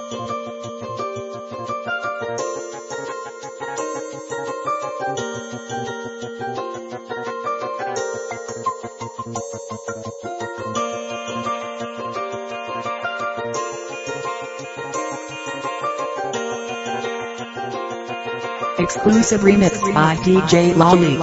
Exclusive remix by DJ Lolly.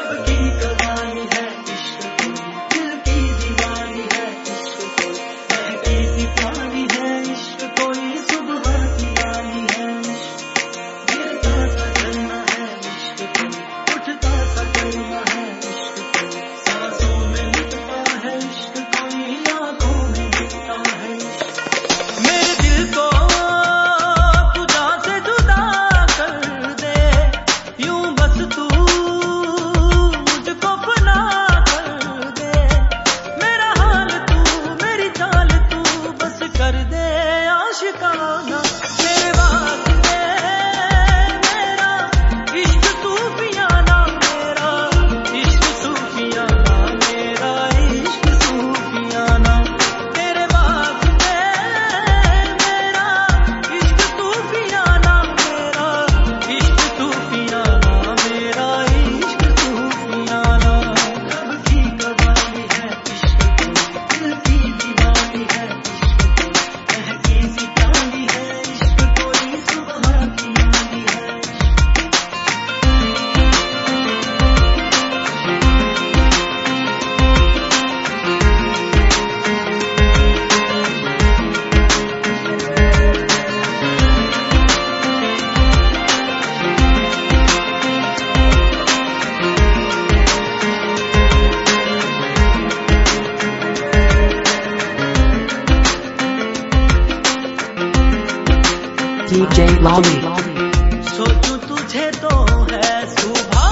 DJ Lolly. सोचूं तुझे तो है सुबह,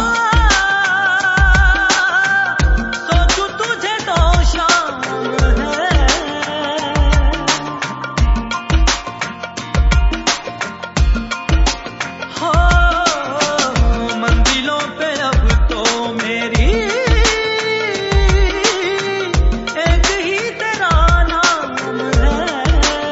सोचूं तुझे तो शाम है, हो मंजिलों पे अब तो मेरी एक ही तेरा नाम है।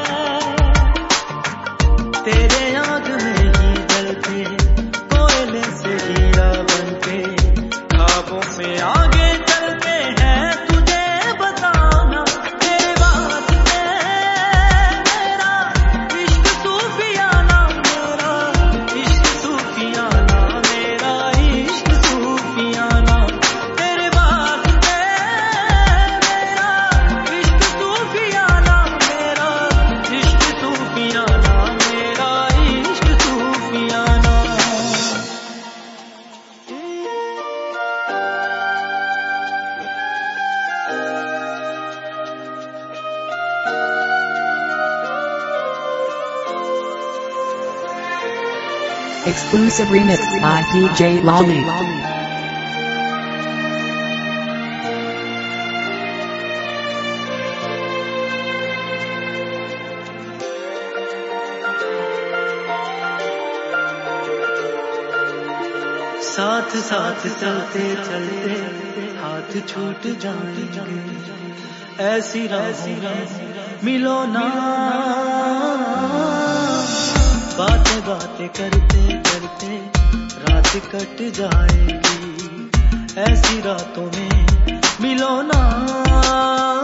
तेरे आग में ही जलते कोयले से हीरा बनके ख्वाबों में आगे चलते हैं, तुझे बताना तेरे वास्ते मेरा इश्क सूफियाना, मेरा इश्क सूफियाना, मेरा इश्क सूफियाना, तेरे वास्ते मेरा इश्क सूफियाना, मेरा इश्क सूफियाना, मेरा इश्क सूफियाना। Exclusive remix by DJ Lolly. साथ साथ चलते चलते हाथ छूट जाएंगे, ऐसी राहों मिलो ना, बातें बातें करते करते रात कट जाएगी, ऐसी रातों में मिलो ना।